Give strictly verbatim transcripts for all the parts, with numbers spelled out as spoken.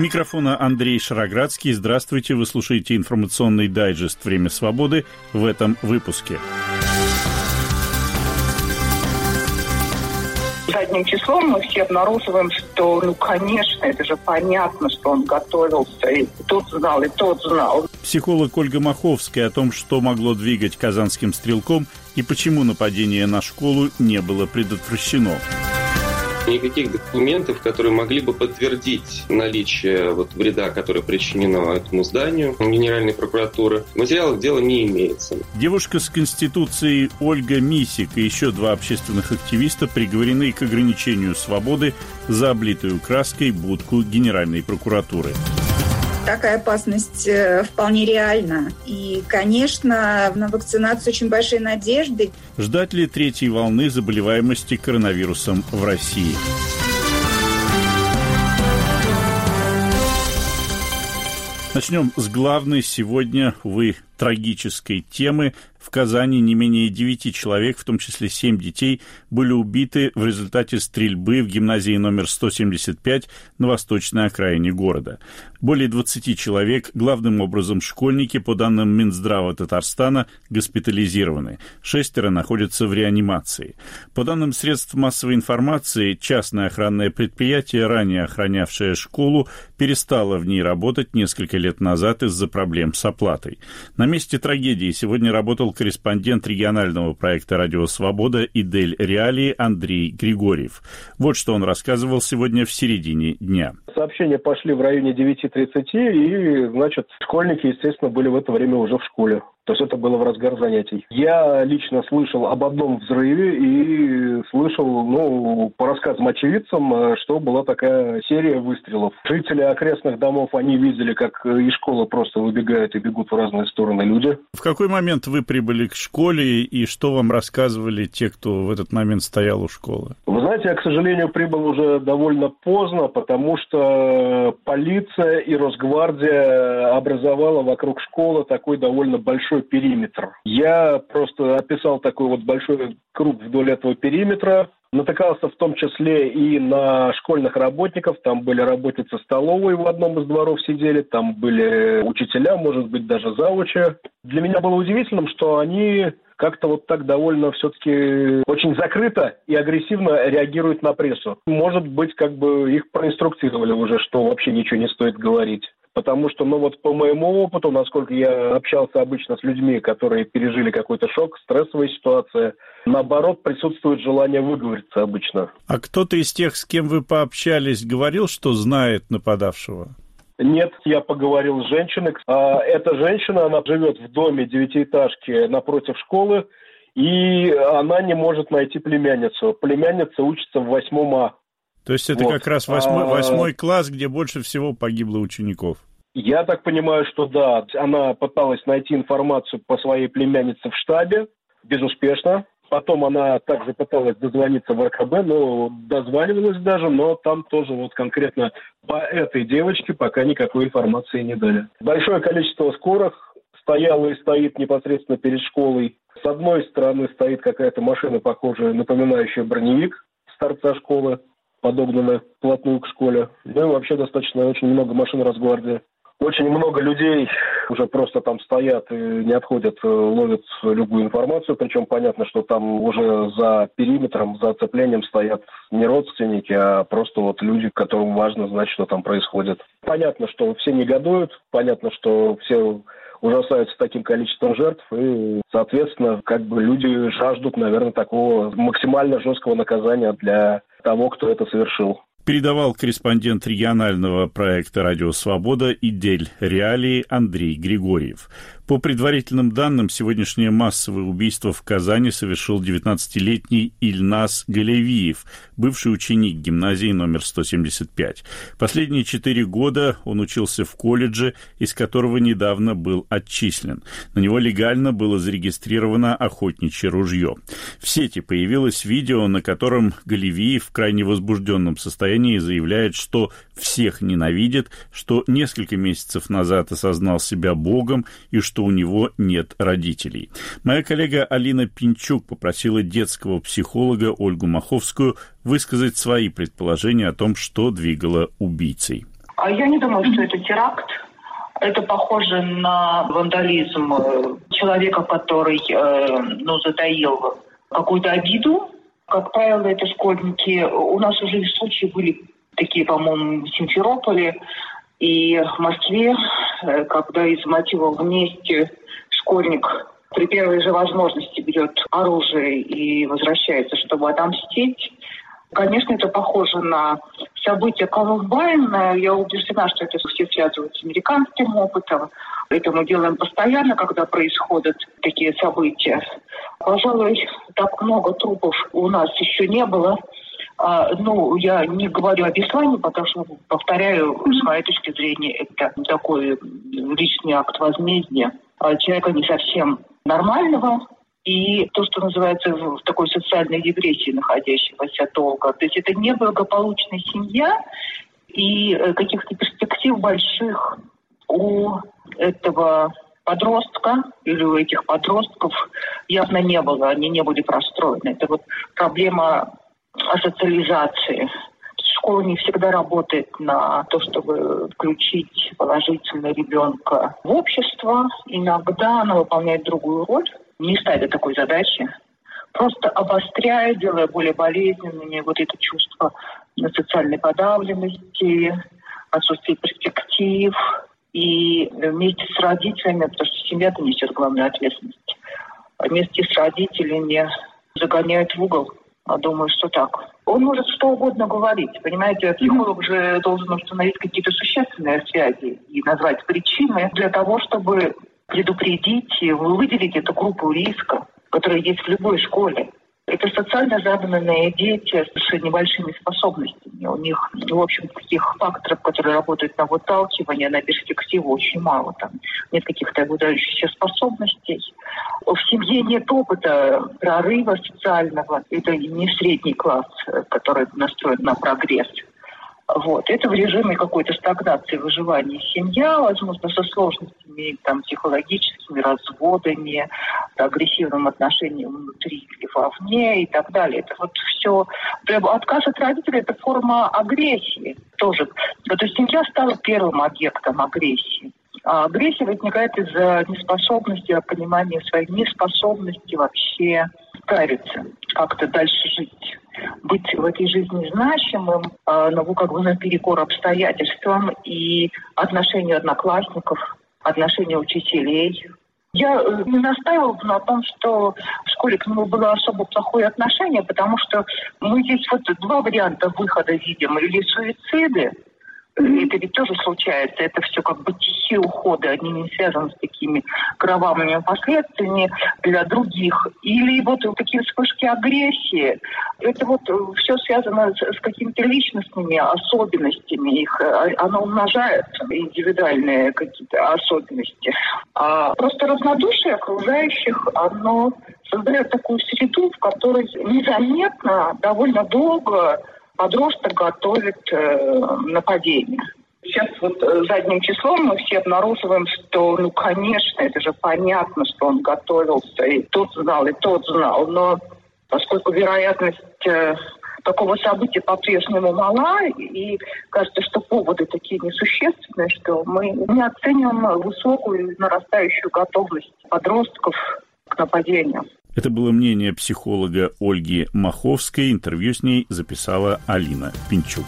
микрофона Андрей Шароградский. Здравствуйте, вы слушаете информационный дайджест «Время свободы» в этом выпуске. Задним числом мы все обнаруживаем, что, ну, конечно, это же понятно, что он готовился, и тот знал, и тот знал. Психолог Ольга Маховская о том, что могло двигать казанским стрелком и почему нападение на школу не было предотвращено. Никаких документов, которые могли бы подтвердить наличие вот вреда, которое причинено этому зданию Генеральной прокуратуры, в материалах дела не имеется. Девушка с Конституцией Ольга Мисик и еще два общественных активиста приговорены к ограничению свободы за облитую краской будку Генеральной прокуратуры. Такая опасность вполне реальна. И, конечно, на вакцинацию очень большие надежды. Ждать ли третьей волны заболеваемости коронавирусом в России? Начнем с главной сегодня, увы, трагической темы. В Казани не менее девяти человек, в том числе семь детей, были убиты в результате стрельбы в гимназии номер сто семьдесят пять на восточной окраине города. Более двадцати человек, главным образом школьники, по данным Минздрава Татарстана, госпитализированы. Шестеро находятся в реанимации. По данным средств массовой информации, частное охранное предприятие, ранее охранявшее школу, перестало в ней работать несколько лет назад из-за проблем с оплатой. На месте трагедии сегодня работал корреспондент регионального проекта «Радио Свобода» «Идель Реалии» Андрей Григорьев. Вот что он рассказывал сегодня в середине дня. Сообщения пошли в районе девяти тридцати, и, значит, школьники, естественно, были в это время уже в школе. То есть это было в разгар занятий. Я лично слышал об одном взрыве и слышал, ну, по рассказам очевидцам, что была такая серия выстрелов. Жители окрестных домов, они видели, как из школы просто выбегают и бегут в разные стороны люди. В какой момент вы прибыли к школе и что вам рассказывали те, кто в этот момент стоял у школы? Вы знаете, я, к сожалению, прибыл уже довольно поздно, потому что полиция и Росгвардия образовала вокруг школы такой довольно большой периметр. Я просто описал такой вот большой круг вдоль этого периметра. Натыкался в том числе и на школьных работников. Там были работницы столовой в одном из дворов сидели, там были учителя, может быть, даже завучи. Для меня было удивительным, что они как-то вот так довольно все-таки очень закрыто и агрессивно реагируют на прессу. Может быть, как бы их проинструктировали уже, что вообще ничего не стоит говорить. Потому что, ну вот по моему опыту, насколько я общался обычно с людьми, которые пережили какой-то шок, стрессовая ситуация, наоборот, присутствует желание выговориться обычно. А кто-то из тех, с кем вы пообщались, говорил, что знает нападавшего? Нет, я поговорил с женщиной. Эта женщина, она живет в доме девятиэтажки напротив школы, и она не может найти племянницу. Племянница учится в восьмом А. То есть это вот. Как раз восьмой, восьмой класс, где больше всего погибло учеников? Я так понимаю, что да. Она пыталась найти информацию по своей племяннице в штабе, безуспешно. Потом она также пыталась дозвониться в эр ка бэ, но дозванивалась даже, но там тоже вот конкретно по этой девочке пока никакой информации не дали. Большое количество скорых стояло и стоит непосредственно перед школой. С одной стороны стоит какая-то машина, похожая, напоминающая броневик с торца школы, подогнана вплотную к школе. Ну и вообще достаточно очень много машин Росгвардии. Очень много людей уже просто там стоят и не отходят, ловят любую информацию. Причем понятно, что там уже за периметром, за оцеплением стоят не родственники, а просто вот люди, которым важно знать, что там происходит. Понятно, что все негодуют, понятно, что все ужасаются таким количеством жертв, и, соответственно, как бы люди жаждут, наверное, такого максимально жесткого наказания для того, кто это совершил. Передавал корреспондент регионального проекта «Радио Свобода» «Идель Реалии» Андрей Григорьев. По предварительным данным, сегодняшнее массовое убийство в Казани совершил девятнадцатилетний Ильназ Галевиев, бывший ученик гимназии номер сто семьдесят пять. Последние четыре года он учился в колледже, из которого недавно был отчислен. На него легально было зарегистрировано охотничье ружье. В сети появилось видео, на котором Галевиев в крайне возбужденном состоянии заявляет, что всех ненавидит, что несколько месяцев назад осознал себя Богом и что у него нет родителей. Моя коллега Алина Пинчук попросила детского психолога Ольгу Маховскую высказать свои предположения о том, что двигало убийцей. А я не думаю, что это теракт. Это похоже на вандализм человека, который э, ну, затаил какую-то обиду. Как правило, это школьники. У нас уже случаи были такие, по-моему, в Симферополе и в Москве, когда из мотива вместе школьник при первой же возможности берет оружие и возвращается, чтобы отомстить. Конечно, это похоже на события Колумбайна. Я убеждена, что это все связывают с американским опытом. Это мы делаем постоянно, когда происходят такие события. Пожалуй, так много трупов у нас еще не было. А, ну, я не говорю о Беслане, потому что, повторяю, с моей точки зрения, это такой личный акт возмездия человека не совсем нормального. И то, что называется в такой социальной депрессии находящегося долго. То есть это неблагополучная семья, и каких-то перспектив больших у этого подростка или у этих подростков явно не было. Они не были простроены. Это вот проблема асоциализации. Школа не всегда работает на то, чтобы включить положительно ребенка в общество. Иногда она выполняет другую роль. Не ставя такой задачи, просто обостряя, делая более болезненными вот это чувство социальной подавленности, отсутствие перспектив. И вместе с родителями, потому что семья-то несет главную ответственность, вместе с родителями загоняют в угол. Думаю, что так. Он может что угодно говорить. Понимаете, психолог же должен установить какие-то существенные связи и назвать причины для того, чтобы предупредить и выделить эту группу риска, которая есть в любой школе. Это социально заданные дети с небольшими способностями. У них, в общем, таких факторов, которые работают на выталкивание, на перспективу, очень мало. Там нет каких-то выдающихся способностей. В семье нет опыта прорыва социального. Это не средний класс, который настроен на прогресс. Вот. Это в режиме какой-то стагнации, выживания семья, возможно, со сложностями там, психологическими, разводами, агрессивным отношением внутри или вовне и так далее. Это вот все. Отказ от родителей – это форма агрессии тоже. То есть семья стала первым объектом агрессии. А агрессия возникает из-за неспособности, понимания своей неспособности вообще справиться, как-то дальше жить. Быть в этой жизни значимым, ну, как бы наперекор обстоятельствам и отношению одноклассников, отношению учителей. Я не настаивала на том, что в школе к нему было особо плохое отношение, потому что мы здесь вот два варианта выхода видим. Или суициды, это ведь тоже случается, это все как бы тихие уходы, они не связаны с такими кровавыми последствиями для других. Или вот такие вспышки агрессии, это вот все связано с, с какими-то личностными особенностями их, оно умножается, индивидуальные какие-то особенности. А просто равнодушие окружающих, оно создает такую среду, в которой незаметно, довольно долго подросток готовит э, нападение. Сейчас вот задним числом мы все обнаруживаем, что, ну, конечно, это же понятно, что он готовился, и тот знал, и тот знал. Но поскольку вероятность э, такого события по-прежнему мала, и кажется, что поводы такие несущественные, что мы не оцениваем высокую нарастающую готовность подростков к нападению. Это было мнение психолога Ольги Маховской. Интервью с ней записала Алина Пинчук.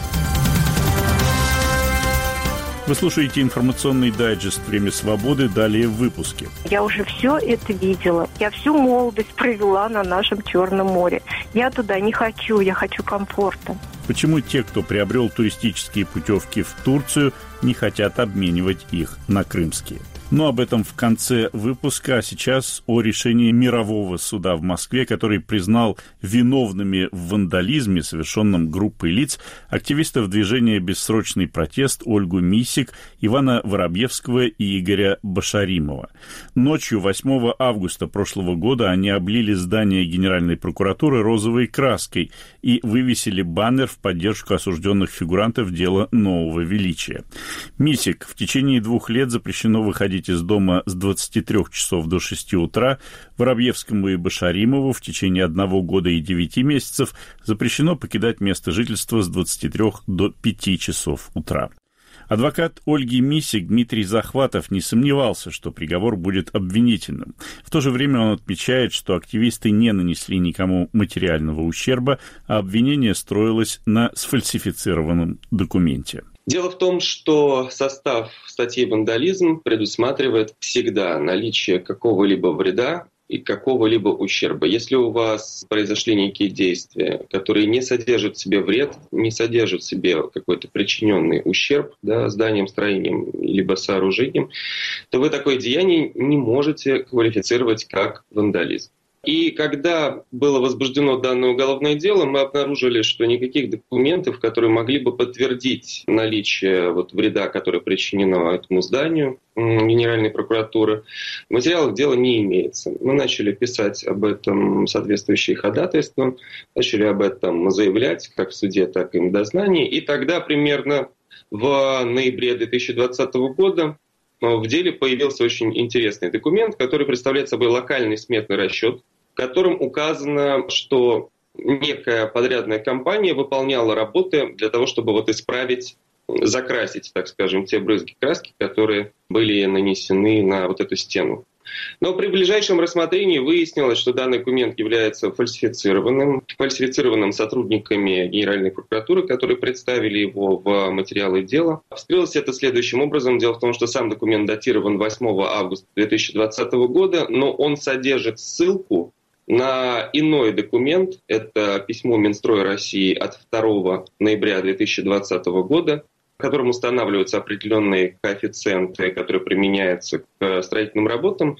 Вы слушаете информационный дайджест «Время свободы». Далее в выпуске. Я уже все это видела. Я всю молодость провела на нашем Черном море. Я туда не хочу, я хочу комфорта. Почему те, кто приобрел туристические путевки в Турцию, не хотят обменивать их на крымские? Но об этом в конце выпуска. А сейчас о решении мирового суда в Москве, который признал виновными в вандализме, совершенном группой лиц, активистов движения «Бессрочный протест» Ольгу Мисик, Ивана Воробьевского и Игоря Башаримова. Ночью восьмого августа прошлого года они облили здание Генеральной прокуратуры розовой краской и вывесили баннер в поддержку осужденных фигурантов дела нового величия. Мисик: в течение двух лет запрещено выходить из дома с двадцати трёх часов до шести утра, Воробьевскому и Башаримову в течение одного года и девяти месяцев запрещено покидать место жительства с двадцати трёх до пяти часов утра. Адвокат Ольги Мисик Дмитрий Захватов не сомневался, что приговор будет обвинительным. В то же время он отмечает, что активисты не нанесли никому материального ущерба, а обвинение строилось на сфальсифицированном документе. Дело в том, что состав статьи «Вандализм» предусматривает всегда наличие какого-либо вреда и какого-либо ущерба. Если у вас произошли некие действия, которые не содержат в себе вред, не содержат в себе какой-то причиненный ущерб, да, зданием, строением либо сооружением, то вы такое деяние не можете квалифицировать как вандализм. И когда было возбуждено данное уголовное дело, мы обнаружили, что никаких документов, которые могли бы подтвердить наличие вот вреда, которое причинено этому зданию, Генеральной прокуратуры, в материалах дела не имеется. Мы начали писать об этом соответствующие ходатайства, начали об этом заявлять как в суде, так и в дознании. И тогда примерно в ноябре две тысячи двадцатого года в деле появился очень интересный документ, который представляет собой локальный сметный расчет, в котором указано, что некая подрядная компания выполняла работы для того, чтобы вот исправить, закрасить, так скажем, те брызги краски, которые были нанесены на вот эту стену. Но при ближайшем рассмотрении выяснилось, что данный документ является фальсифицированным, фальсифицированным сотрудниками Генеральной прокуратуры, которые представили его в материалы дела. Вскрылось это следующим образом. Дело в том, что сам документ датирован восьмого августа две тысячи двадцатого года, но он содержит ссылку на иной документ. Это письмо Минстроя России от второго ноября две тысячи двадцатого года, в котором устанавливаются определенные коэффициенты, которые применяются к строительным работам.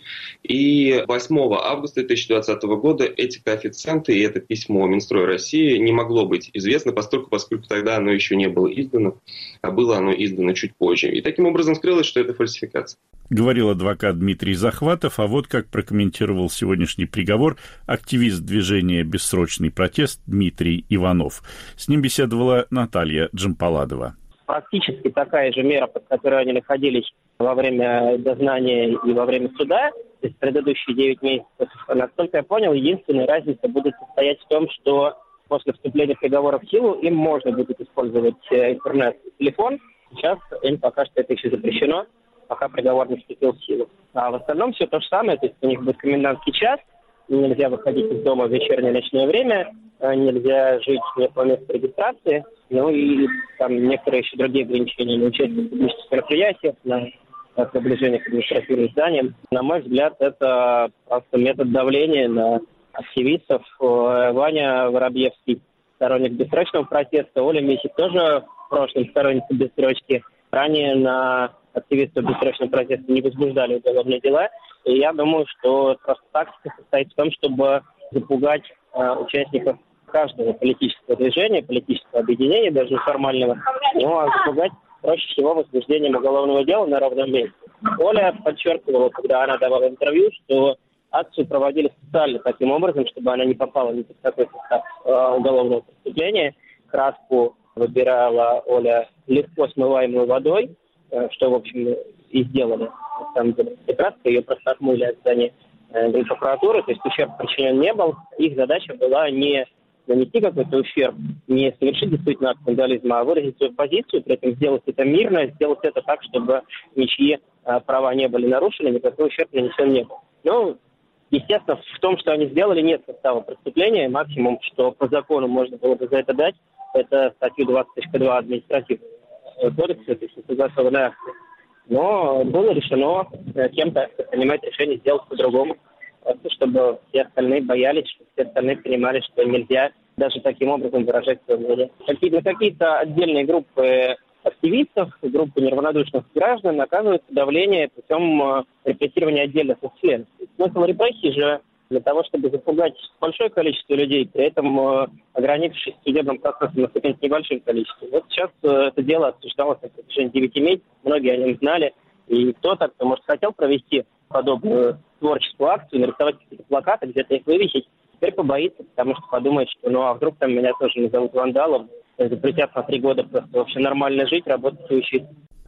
И восьмого августа две тысячи двадцатого года эти коэффициенты и это письмо Минстроя России не могло быть известно, поскольку, поскольку тогда оно еще не было издано, а было оно издано чуть позже. И таким образом скрылось, что это фальсификация. Говорил адвокат Дмитрий Захватов, а вот как прокомментировал сегодняшний приговор активист движения «Бессрочный протест» Дмитрий Иванов. С ним беседовала Наталья Джампаладова. Практически такая же мера, под которой они находились во время дознания и во время суда, то есть предыдущие девять месяцев. Насколько я понял, единственная разница будет состоять в том, что после вступления приговора в силу им можно будет использовать интернет и телефон. Сейчас им пока что это еще запрещено, пока приговор не вступил в силу. А в остальном все то же самое, то есть у них будет комендантский час, нельзя выходить из дома в вечернее ночное время, нельзя жить не по месту регистрации, ну и там некоторые еще другие ограничения на участие в публических мероприятиях, на приближение к административным зданиям. На мой взгляд, это просто метод давления на активистов. Ваня Воробьевский, сторонник бессрочного протеста, Оля Мисик тоже в прошлом сторонница бессрочки. Ранее на активистов бессрочного протеста не возбуждали уголовные дела. И я думаю, что просто тактика состоит в том, чтобы запугать э, участников каждого политического движения, политического объединения, даже неформального, ну, а запугать проще всего возбуждением уголовного дела на ровном месте. Оля подчеркивала, когда она давала интервью, что акцию проводили специально таким образом, чтобы она не попала ни под какой состав э, уголовного преступления. Краску выбирала Оля легко смываемой водой, э, что, в общем, и сделали. На самом деле, краска ее просто отмыли от здания э, прокуратуры, то есть ущерб причинен не был. Их задача была не нанести какой-то ущерб, не совершить действительно акт вандализма, а выразить свою позицию, при этом сделать это мирно, сделать это так, чтобы ничьи э, права не были нарушены, никакой ущерб нанесен не был. Ну, естественно, в том, что они сделали, нет состава преступления. Максимум, что по закону можно было бы за это дать, это статью двадцать точка два административного кодекса, то есть согласованная акция. Но было решено кем-то принимать решение сделать по-другому, чтобы все остальные боялись, чтобы все остальные понимали, что нельзя даже таким образом выражать свое мнение. На какие-то отдельные группы активистов, группы неравнодушных граждан оказывается давление путем репрессирования отдельных их членов. Смысл репрессий же для того, чтобы запугать большое количество людей, при этом ограничившись судебным процессом на каким-то небольшим количеством. Вот сейчас это дело обсуждалось на протяжении девяти месяцев, многие о нем знали, и кто-то, кто, может, хотел провести подобную творческую акцию, нарисовать какие-то плакаты, где-то их вывесить, теперь побоится, потому что подумает, что ну а вдруг там меня тоже назовут вандалом, запретят на три года просто вообще нормально жить, работать и учиться.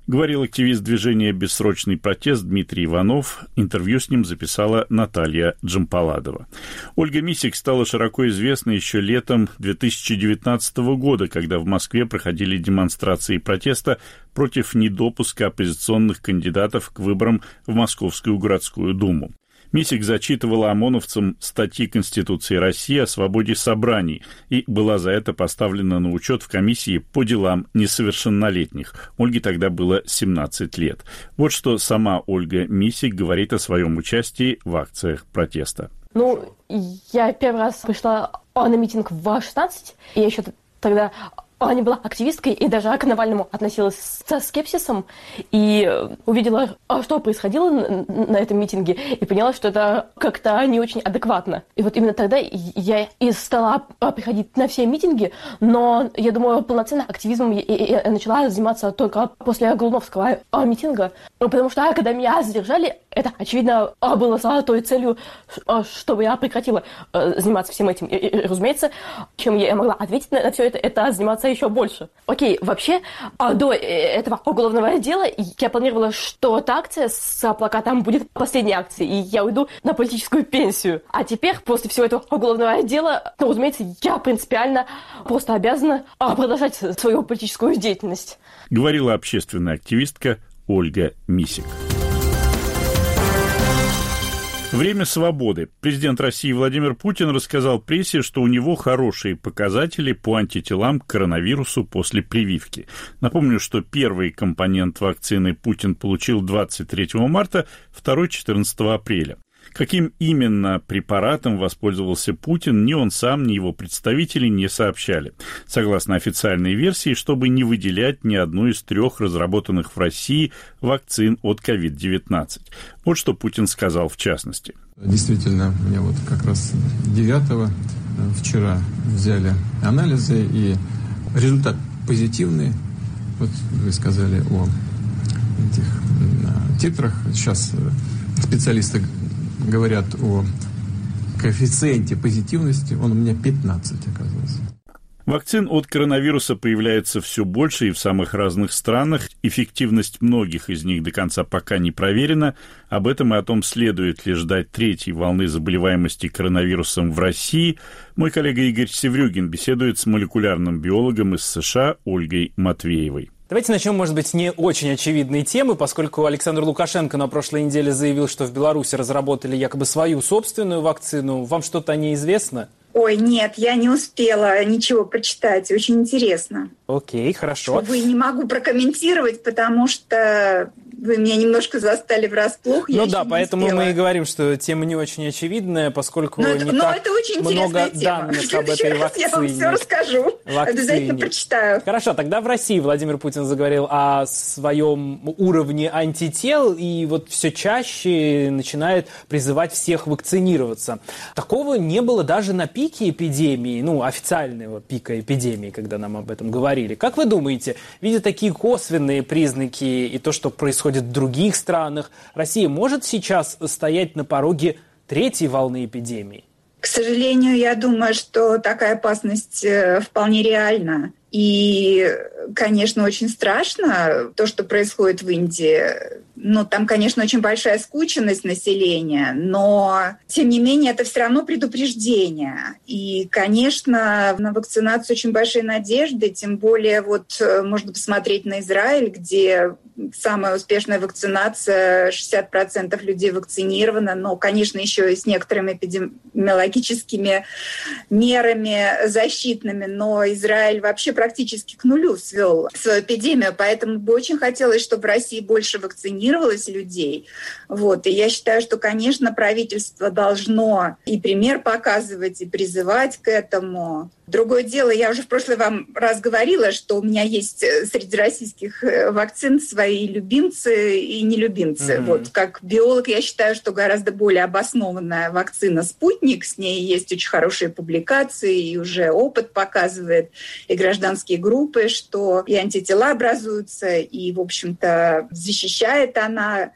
говорил активист движения «Бессрочный протест» Дмитрий Иванов. Интервью с ним записала Наталья Джампаладова. Ольга Мисик стала широко известна еще летом две тысячи девятнадцатого года, когда в Москве проходили демонстрации протеста против недопуска оппозиционных кандидатов к выборам в Московскую городскую думу. Мисик зачитывала ОМОНовцам статьи Конституции России о свободе собраний и была за это поставлена на учет в комиссии по делам несовершеннолетних. Ольге тогда было семнадцать лет. Вот что сама Ольга Мисик говорит о своем участии в акциях протеста. Ну, я первый раз пришла на митинг в шестнадцать, и я еще тогда не была активисткой и даже к Навальному относилась со скепсисом, и увидела, что происходило на этом митинге, и поняла, что это как-то не очень адекватно. И вот именно тогда я и стала приходить на все митинги, но, я думаю, полноценно активизмом я начала заниматься только после Голуновского митинга, потому что, когда меня задержали, это, очевидно, было с той целью, чтобы я прекратила заниматься всем этим. И, разумеется, чем я могла ответить на все это, это заниматься еще больше. Окей, вообще, до этого уголовного дела я планировала, что эта акция с плакатом будет последней акцией, и я уйду на политическую пенсию. А теперь, после всего этого уголовного дела, ну, разумеется, я принципиально просто обязана продолжать свою политическую деятельность. Говорила общественная активистка Ольга Мисик. Время свободы. Президент России Владимир Путин рассказал прессе, что у него хорошие показатели по антителам к коронавирусу после прививки. Напомню, что первый компонент вакцины Путин получил двадцать третьего марта, второй – четырнадцатого апреля. Каким именно препаратом воспользовался Путин, ни он сам, ни его представители не сообщали. Согласно официальной версии, чтобы не выделять ни одну из трех разработанных в России вакцин от ковид девятнадцать. Вот что Путин сказал в частности. Действительно, мне вот как раз девятого вчера взяли анализы, и результат позитивный. Вот вы сказали о этих титрах. Сейчас специалисты говорят о коэффициенте позитивности, он у меня пятнадцать оказался. Вакцин от коронавируса появляется все больше и в самых разных странах. Эффективность многих из них до конца пока не проверена. Об этом и о том, следует ли ждать третьей волны заболеваемости коронавирусом в России, мой коллега Игорь Севрюгин беседует с молекулярным биологом из США Ольгой Матвеевой. Давайте начнем, может быть, не очень очевидные темы, поскольку Александр Лукашенко на прошлой неделе заявил, что в Беларуси разработали якобы свою собственную вакцину. Вам что-то о ней известно? Ой, нет, я не успела ничего прочитать. Очень интересно. Окей, хорошо. Увы, не могу прокомментировать, потому что вы меня немножко застали врасплох. Ну да, поэтому мы и говорим, что тема не очень очевидная, поскольку но не это, так но это очень много тема. данных об этой вакцине. Я вам все расскажу. Вакцине. Обязательно прочитаю. Хорошо, тогда в России Владимир Путин заговорил о своем уровне антител и вот все чаще начинает призывать всех вакцинироваться. Такого не было даже на пике эпидемии, ну, официального пика эпидемии, когда нам об этом говорили. Как вы думаете, видя такие косвенные признаки и то, что происходит в других странах, Россия может сейчас стоять на пороге третьей волны эпидемии? К сожалению, я думаю, что такая опасность вполне реальна. И, конечно, очень страшно то, что происходит в Индии. Ну, там, конечно, очень большая скученность населения, но, тем не менее, это все равно предупреждение. И, конечно, на вакцинацию очень большие надежды, тем более вот можно посмотреть на Израиль, где самая успешная вакцинация, шестьдесят процентов людей вакцинировано, но, конечно, еще и с некоторыми эпидемиологическими мерами защитными, но Израиль вообще практически к нулю свел свою эпидемию, поэтому бы очень хотелось, чтобы в России больше вакцинировалось людей. Вот. И я считаю, что, конечно, правительство должно и пример показывать, и призывать к этому. Другое дело, я уже в прошлый вам раз говорила, что у меня есть среди российских вакцин свои любимцы и нелюбимцы. Mm-hmm. Вот, как биолог я считаю, что гораздо более обоснованная вакцина «Спутник», с ней есть очень хорошие публикации, и уже опыт показывает, и гражданские группы, что и антитела образуются, и, в общем-то, защищает она.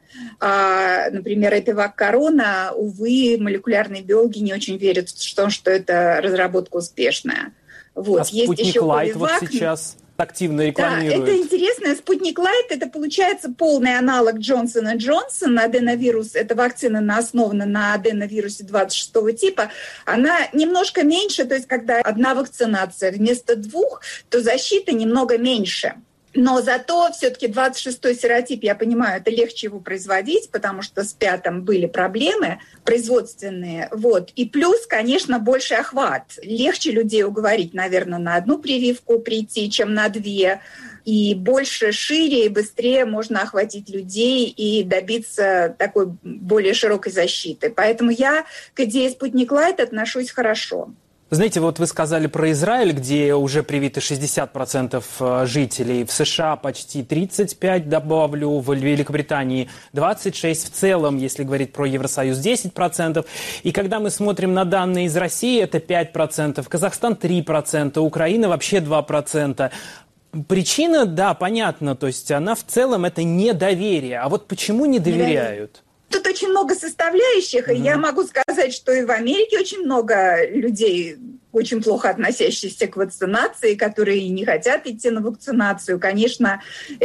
А, например, Эпивак Корона, увы, молекулярные биологи не очень верят в то, что это разработка успешная. Вот. А Спутник Лайт вот сейчас? активно рекламируют. Да, это интересно. Спутник Лайт – это, получается, полный аналог Джонсон энд Джонсон. Аденовирус – это вакцина, основана на аденовирусе двадцать шестого типа. Она немножко меньше, то есть когда одна вакцинация вместо двух, то защита немного меньше. Но зато все-таки двадцать шестой серотип, я понимаю, это легче его производить, потому что с пятым были проблемы производственные. Вот. И плюс, конечно, больший охват. Легче людей уговорить, наверное, на одну прививку прийти, чем на две. И больше, шире и быстрее можно охватить людей и добиться такой более широкой защиты. Поэтому я к идее «Спутник Лайт» отношусь хорошо. Знаете, вот вы сказали про Израиль, где уже привиты шестьдесят процентов жителей, в США почти тридцать пять, добавлю, в Великобритании двадцать шесть, в целом, если говорить про Евросоюз, десять процентов. И когда мы смотрим на данные из России, это пять процентов, Казахстан три процента, Украина вообще два процента. Причина, да, понятна, то есть она в целом это недоверие. А вот почему не доверяют? Тут очень много составляющих, и mm-hmm. я могу сказать, что и в Америке очень много людей, очень плохо относящихся к вакцинации, которые не хотят идти на вакцинацию. Конечно,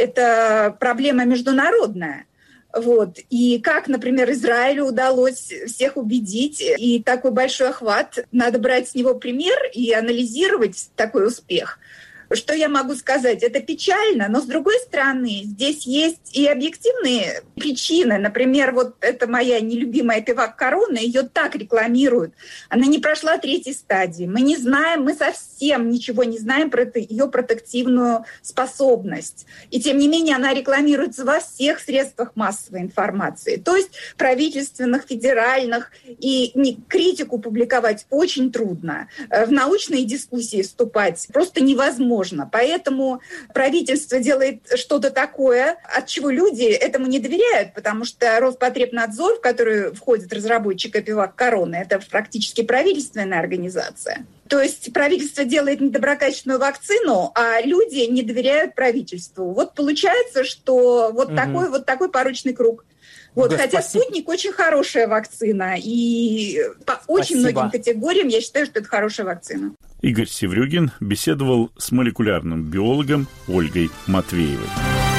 это проблема международная. Вот. И как, например, Израилю удалось всех убедить, и такой большой охват, надо брать с него пример и анализировать такой успех. Что я могу сказать? Это печально, но, с другой стороны, здесь есть и объективные причины. Например, вот эта моя нелюбимая пивак «Корона», ее так рекламируют. Она не прошла третьей стадии. Мы не знаем, мы совсем ничего не знаем про ее протективную способность. И, тем не менее, она рекламируется во всех средствах массовой информации. То есть правительственных, федеральных. И критику публиковать очень трудно. В научные дискуссии вступать просто невозможно. Поэтому правительство делает что-то такое, от чего люди этому не доверяют, потому что Роспотребнадзор, в который входит разработчик пивак «Корона», это практически правительственная организация. То есть правительство делает недоброкачественную вакцину, а люди не доверяют правительству. Вот получается, что вот, угу. такой, вот такой порочный круг. Вот, да, хотя спасибо. «Спутник» очень хорошая вакцина, и по спасибо. Очень многим категориям я считаю, что это хорошая вакцина. Игорь Севрюгин беседовал с молекулярным биологом Ольгой Матвеевой.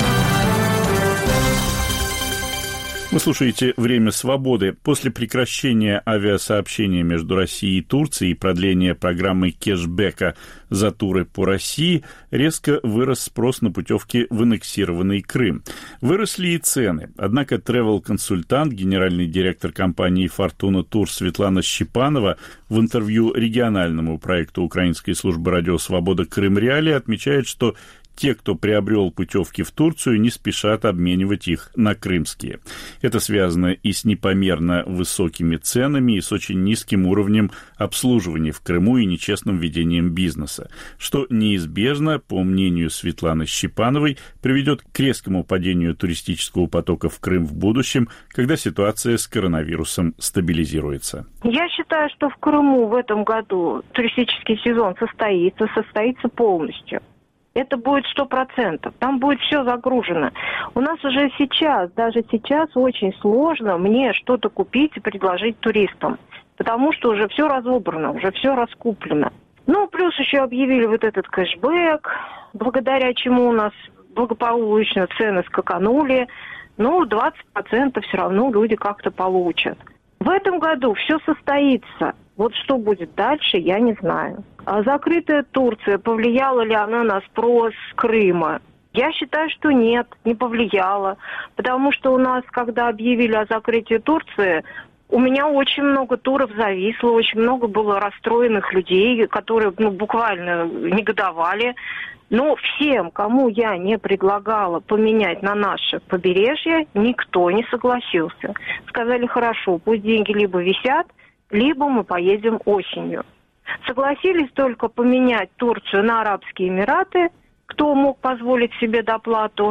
Вы слушаете «Время свободы». После прекращения авиасообщения между Россией и Турцией и продления программы кэшбэка за туры по России резко вырос спрос на путевки в аннексированный Крым. Выросли и цены. Однако travel-консультант, генеральный директор компании «Фортуна Тур» Светлана Щепанова в интервью региональному проекту Украинской службы радио «Свобода Крым-Реалии» отмечает, что те, кто приобрел путевки в Турцию, не спешат обменивать их на крымские. Это связано и с непомерно высокими ценами, и с очень низким уровнем обслуживания в Крыму и нечестным ведением бизнеса, что неизбежно, по мнению Светланы Щепановой, приведет к резкому падению туристического потока в Крым в будущем, когда ситуация с коронавирусом стабилизируется. Я считаю, что в Крыму в этом году туристический сезон состоится, состоится полностью. Это будет сто процентов. Там будет все загружено. У нас уже сейчас, даже сейчас очень сложно мне что-то купить и предложить туристам. Потому что уже все разобрано, уже все раскуплено. Ну, плюс еще объявили вот этот кэшбэк, благодаря чему у нас благополучно цены скаканули. Ну, двадцать процентов все равно люди как-то получат. В этом году все состоится. Вот что будет дальше, я не знаю. А закрытая Турция, повлияла ли она на спрос Крыма? Я считаю, что нет, не повлияла. Потому что у нас, когда объявили о закрытии Турции, у меня очень много туров зависло, очень много было расстроенных людей, которые ну, буквально негодовали. Но всем, кому я не предлагала поменять на наше побережье, никто не согласился. Сказали, хорошо, пусть деньги либо висят, либо мы поедем осенью. Согласились только поменять Турцию на Арабские Эмираты, кто мог позволить себе доплату,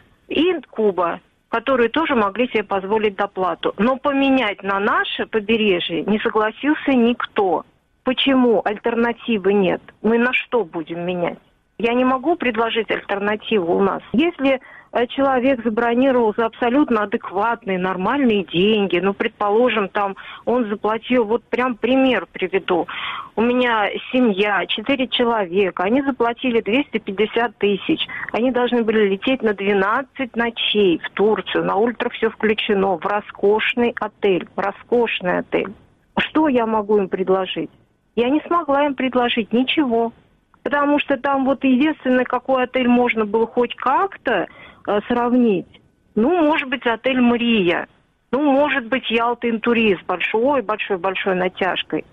и Куба, которые тоже могли себе позволить доплату. Но поменять на наше побережье не согласился никто. Почему? Альтернативы нет. Мы на что будем менять? Я не могу предложить альтернативу у нас. Если человек забронировал за абсолютно адекватные, нормальные деньги, ну, предположим, там он заплатил, вот прям пример приведу. У меня семья, четыре человека, они заплатили двести пятьдесят тысяч. Они должны были лететь на двенадцать ночей в Турцию, на ультра все включено, в роскошный отель, в роскошный отель. Что я могу им предложить? Я не смогла им предложить ничего. Потому что там вот единственное, какой отель можно было хоть как-то э, сравнить. Ну, может быть, отель «Мария». Ну, может быть, «Ялта Интурист» с большой-большой-большой натяжкой.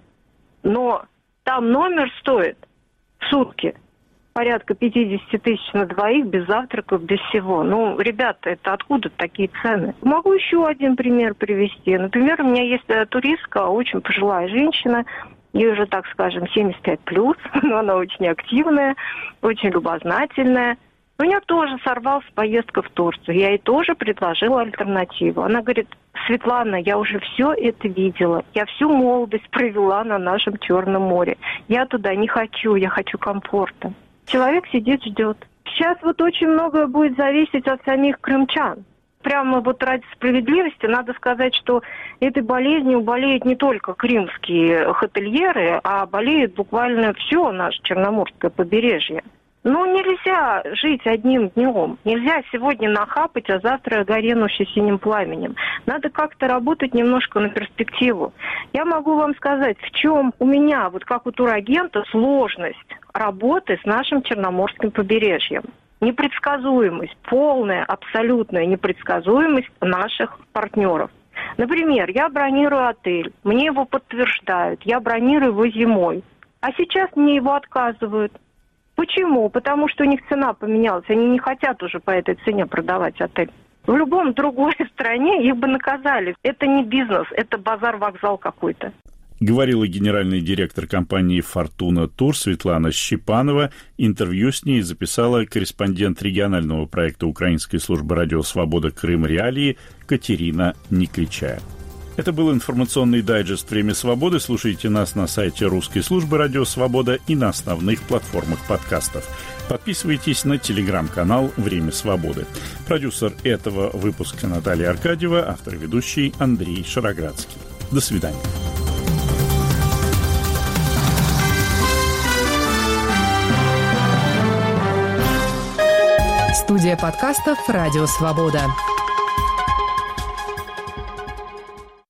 Но там номер стоит в сутки порядка пятьдесят тысяч на двоих, без завтраков, без всего. Ну, ребята, это откуда такие цены? Могу еще один пример привести. Например, у меня есть туристка, очень пожилая женщина, ей уже, так скажем, семьдесят пять плюс, но она очень активная, очень любознательная. У нее тоже сорвалась поездка в Турцию. Я ей тоже предложила альтернативу. Она говорит: Светлана, я уже все это видела. Я всю молодость провела на нашем Черном море. Я туда не хочу, я хочу комфорта. Человек сидит, ждет. Сейчас вот очень многое будет зависеть от самих крымчан. Прямо вот ради справедливости надо сказать, что этой болезнью болеют не только крымские хотельеры, а болеет буквально все наше Черноморское побережье. Ну, нельзя жить одним днем. Нельзя сегодня нахапать, а завтра горенущий синим пламенем. Надо как-то работать немножко на перспективу. Я могу вам сказать, в чем у меня, вот как у турагента, сложность работы с нашим Черноморским побережьем. Непредсказуемость, полная, абсолютная непредсказуемость наших партнеров. Например, я бронирую отель, мне его подтверждают, я бронирую его зимой, а сейчас мне его отказывают. Почему? Потому что у них цена поменялась, они не хотят уже по этой цене продавать отель. В любом другой стране их бы наказали. Это не бизнес, это базар-вокзал какой-то. Говорила генеральный директор компании «Фортуна Тур» Светлана Щепанова. Интервью с ней записала корреспондент регионального проекта Украинской службы радио «Свобода. Крым. Реалии» Катерина Никличая. Это был информационный дайджест «Время свободы». Слушайте нас на сайте русской службы радио «Свобода» и на основных платформах подкастов. Подписывайтесь на телеграм-канал «Время свободы». Продюсер этого выпуска Наталья Аркадьева, автор и ведущий Андрей Шароградский. До свидания. Студия подкастов «Радио Свобода».